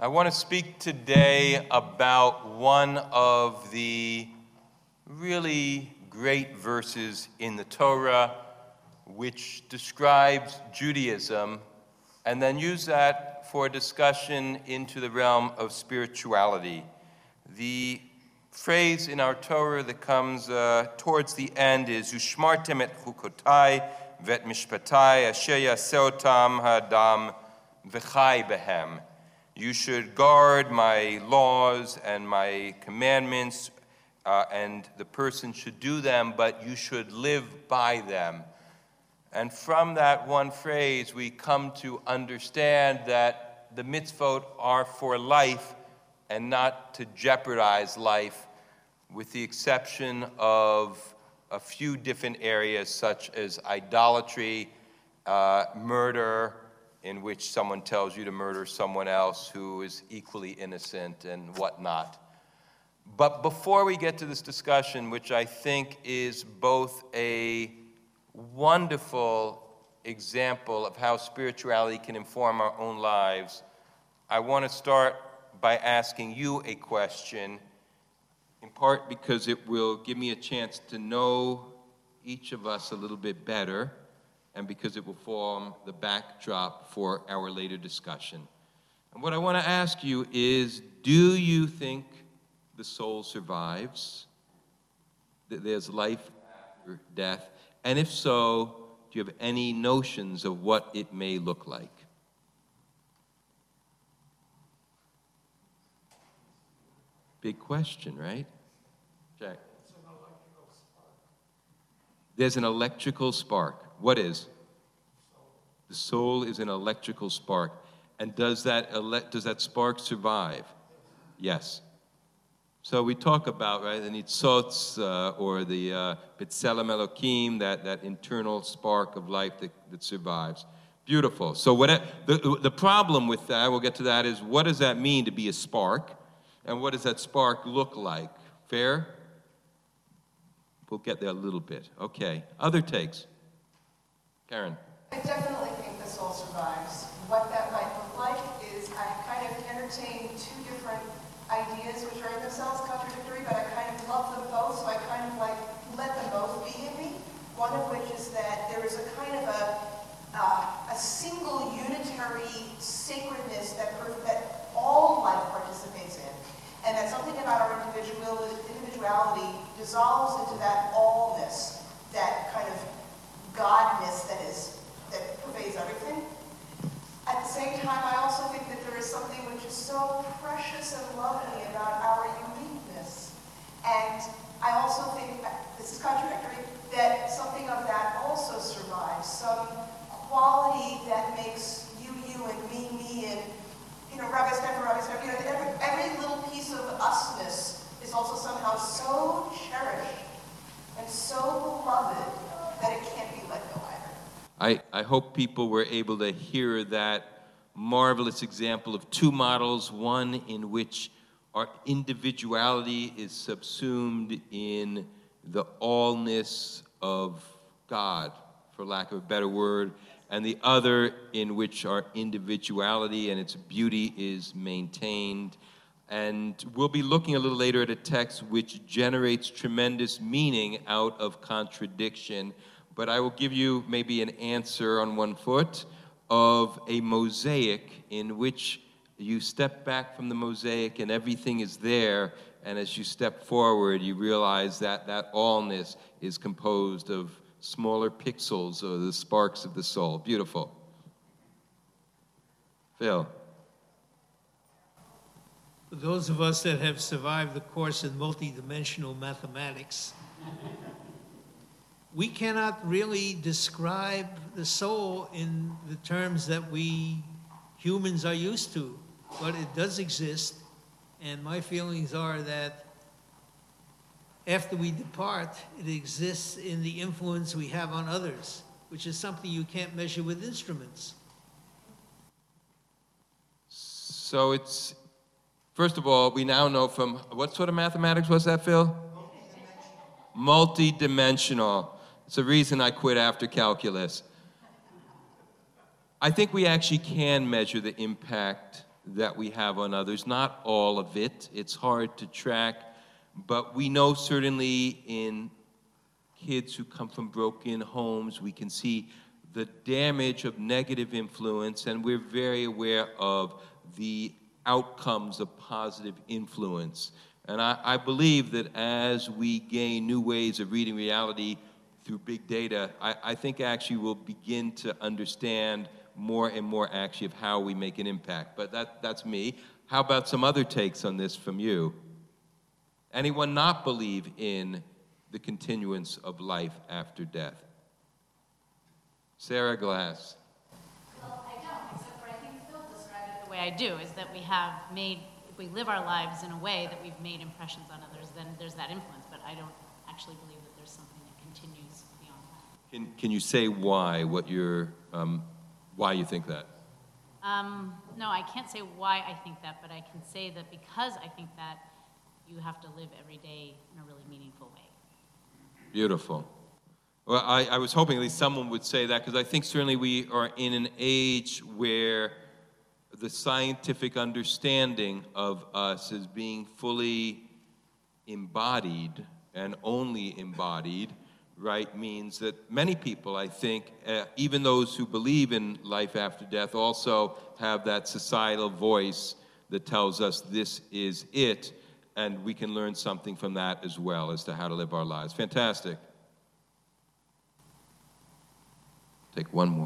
I want to speak today about one of the really great verses in the Torah which describes Judaism, and then use that for a discussion into the realm of spirituality. The phrase in our Torah that comes towards the end is Ushmartem et chukotai vet mishpatai asher yaseh otam ha'adam v'chai behem. You should guard my laws and my commandments, and the person should do them, but you should live by them. And from that one phrase, we come to understand that the mitzvot are for life and not to jeopardize life, with the exception of a few different areas such as idolatry, murder, in which someone tells you to murder someone else who is equally innocent and whatnot. But before we get to this discussion, which I think is both a wonderful example of how spirituality can inform our own lives, I want to start by asking you a question, in part because it will give me a chance to know each of us a little bit better, and because it will form the backdrop for our later discussion. And what I want to ask you is, do you think the soul survives? That there's life after death? And if so, do you have any notions of what it may look like? Big question, right? Jack. There's an electrical spark. What is? The soul is an electrical spark. And does that spark survive? Yes. So we talk about, right, the nitzotz, or the B'Tselem Elokim, that internal spark of life that survives. Beautiful. So the problem with that, we'll get to that, is what does that mean to be a spark? And what does that spark look like? Fair? We'll get there a little bit. Okay. Other takes? Karen. I definitely think the soul survives. What that might look like is I kind of entertain two different ideas which are in themselves contradictory, but I kind of love them both, so I kind of like let them both be in me. One of which is that there is a kind of a single unitary sacredness that all life participates in, and that something about our individuality dissolves into that allness, that kind of godness that pervades everything. At the same time, I also think that there is something which is so precious and lovely about our uniqueness. And I also think, this is contradictory, that something of that also survives. Some quality that makes you, and me, and, Rabbi Stefan, every little piece of usness is also somehow so cherished and so beloved that it can't be let go either. I hope people were able to hear that marvelous example of two models, one in which our individuality is subsumed in the allness of God, for lack of a better word, and the other in which our individuality and its beauty is maintained. And we'll be looking a little later at a text which generates tremendous meaning out of contradiction. But I will give you maybe an answer on one foot of a mosaic in which you step back from the mosaic and everything is there, and as you step forward, you realize that allness is composed of smaller pixels, or the sparks of the soul. Beautiful. Phil. For those of us that have survived the course in multidimensional mathematics, we cannot really describe the soul in the terms that we humans are used to, but it does exist, and my feelings are that after we depart, it exists in the influence we have on others, which is something you can't measure with instruments. So it's, first of all, we now know from, what sort of mathematics was that, Phil? Multidimensional. It's the reason I quit after calculus. I think we actually can measure the impact that we have on others. Not all of it. It's hard to track, but we know certainly in kids who come from broken homes, we can see the damage of negative influence, and we're very aware of the outcomes of positive influence. And I believe that as we gain new ways of reading reality through big data, I think actually we'll begin to understand more and more actually of how we make an impact. But that's me. How about some other takes on this from you? Anyone not believe in the continuance of life after death? Sarah Glass. Well, I don't, except for I think Phil described it the way I do, is that if we live our lives in a way that we've made impressions on others, then there's that influence, but I don't actually believe that there's something that continues beyond that. Can you say why, why you think that? No, I can't say why I think that, but I can say that because I think that you have to live every day in a really meaningful way. Beautiful. Well, I was hoping at least someone would say that, because I think certainly we are in an age where the scientific understanding of us as being fully embodied and only embodied, right, means that many people, I think, even those who believe in life after death, also have that societal voice that tells us this is it, and we can learn something from that as well as to how to live our lives. Fantastic. Take one more.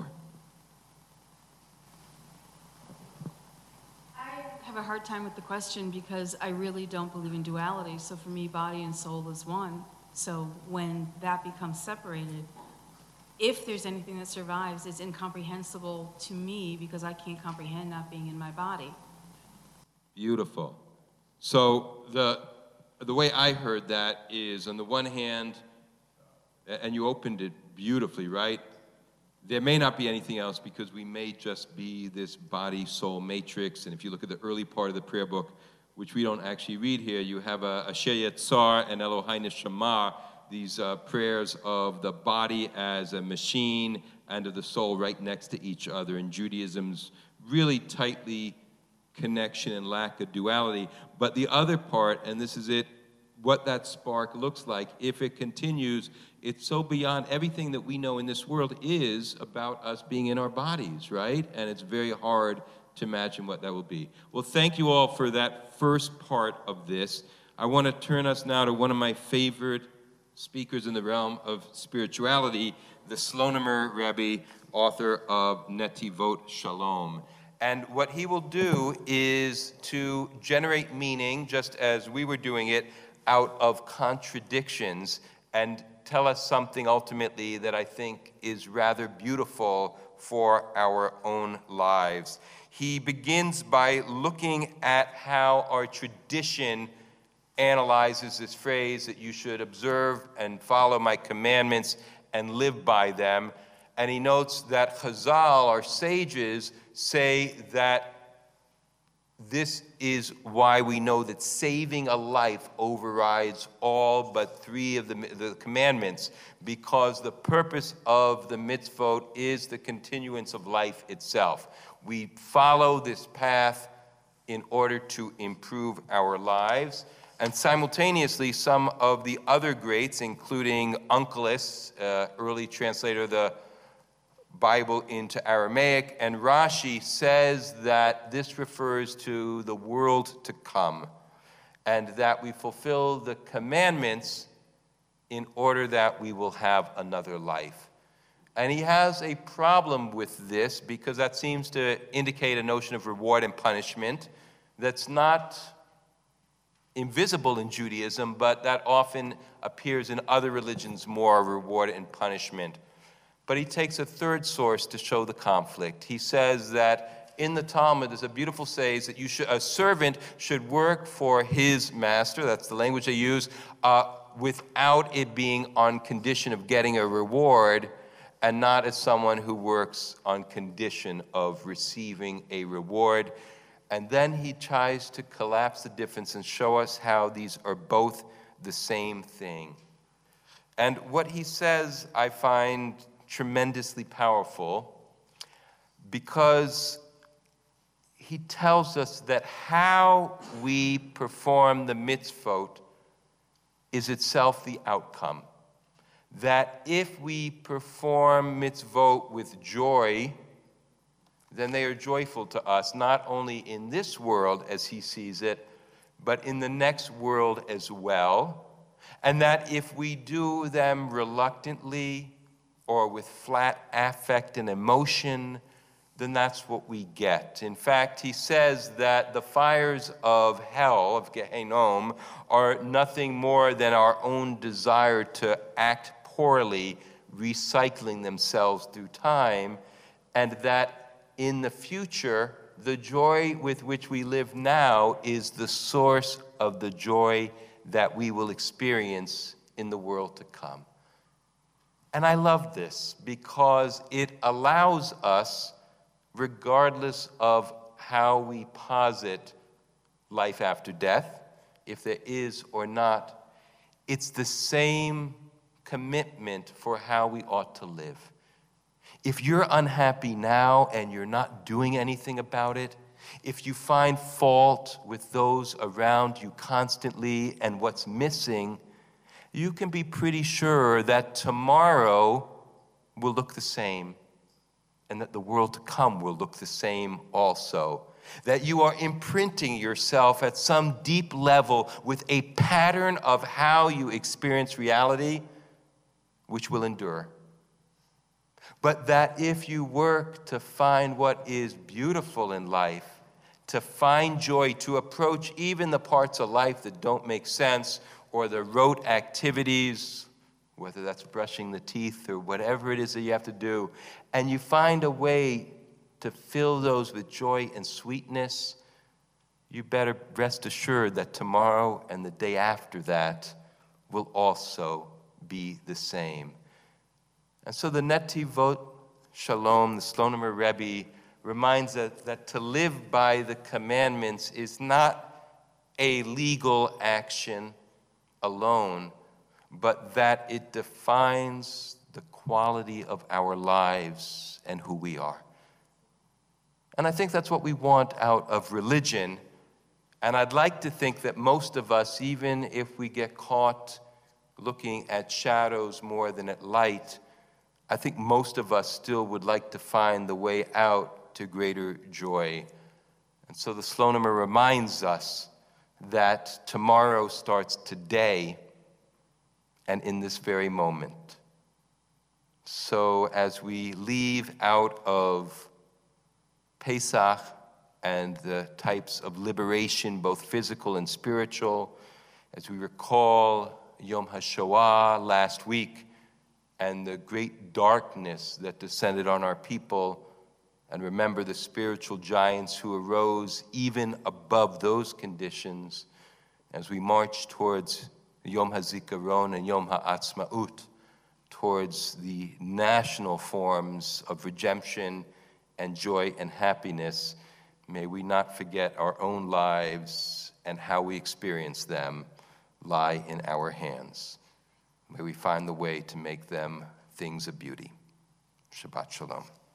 I have a hard time with the question because I really don't believe in duality. So for me, body and soul is one. So when that becomes separated, if there's anything that survives, it's incomprehensible to me because I can't comprehend not being in my body. Beautiful. So the way I heard that is, on the one hand, and you opened it beautifully, right? There may not be anything else because we may just be this body-soul matrix. And if you look at the early part of the prayer book, which we don't actually read here, you have Asher Yetzar and Eloheinu Shamar, these prayers of the body as a machine and of the soul right next to each other. In Judaism's really tightly connection and lack of duality. But the other part, and this is it, what that spark looks like, if it continues, it's so beyond everything that we know in this world is about us being in our bodies, right? And it's very hard to imagine what that will be. Well, thank you all for that first part of this. I want to turn us now to one of my favorite speakers in the realm of spirituality, the Slonimer Rebbe, author of Netivot Shalom. And what he will do is to generate meaning, just as we were doing it, out of contradictions, and tell us something ultimately that I think is rather beautiful for our own lives. He begins by looking at how our tradition analyzes this phrase that you should observe and follow my commandments and live by them. And he notes that Chazal, our sages, say that this is why we know that saving a life overrides all but 3 of the commandments, because the purpose of the mitzvot is the continuance of life itself. We follow this path in order to improve our lives. And simultaneously, some of the other greats, including Onkelos, early translator of the Bible into Aramaic, and Rashi says that this refers to the world to come, and that we fulfill the commandments in order that we will have another life. And he has a problem with this because that seems to indicate a notion of reward and punishment that's not invisible in Judaism, but that often appears in other religions more, reward and punishment. But he takes a third source to show the conflict. He says that in the Talmud, there's a beautiful saying that a servant should work for his master, that's the language they use, without it being on condition of getting a reward, and not as someone who works on condition of receiving a reward. And then he tries to collapse the difference and show us how these are both the same thing. And what he says, I find tremendously powerful, because he tells us that how we perform the mitzvot is itself the outcome. That if we perform mitzvot with joy, then they are joyful to us, not only in this world as he sees it, but in the next world as well. And that if we do them reluctantly or with flat affect and emotion, then that's what we get. In fact, he says that the fires of hell, of Gehinnom, are nothing more than our own desire to act poorly, recycling themselves through time, and that in the future, the joy with which we live now is the source of the joy that we will experience in the world to come. And I love this because it allows us, regardless of how we posit life after death, if there is or not, it's the same commitment for how we ought to live. If you're unhappy now and you're not doing anything about it, if you find fault with those around you constantly and what's missing, you can be pretty sure that tomorrow will look the same and that the world to come will look the same also. That you are imprinting yourself at some deep level with a pattern of how you experience reality, which will endure. But that if you work to find what is beautiful in life, to find joy, to approach even the parts of life that don't make sense, or the rote activities, whether that's brushing the teeth or whatever it is that you have to do, and you find a way to fill those with joy and sweetness, you better rest assured that tomorrow and the day after that will also be the same. And so the Netivot Shalom, the Slonim Rebbe, reminds us that to live by the commandments is not a legal action alone, but that it defines the quality of our lives and who we are. And I think that's what we want out of religion. And I'd like to think that most of us, even if we get caught looking at shadows more than at light, I think most of us still would like to find the way out to greater joy. And so the Slonim reminds us that tomorrow starts today and in this very moment. So as we leave out of Pesach and the types of liberation, both physical and spiritual, as we recall Yom HaShoah last week and the great darkness that descended on our people, and remember the spiritual giants who arose even above those conditions, as we march towards Yom HaZikaron and Yom HaAtzmaut, towards the national forms of redemption and joy and happiness, may we not forget our own lives and how we experience them lie in our hands. May we find the way to make them things of beauty. Shabbat Shalom.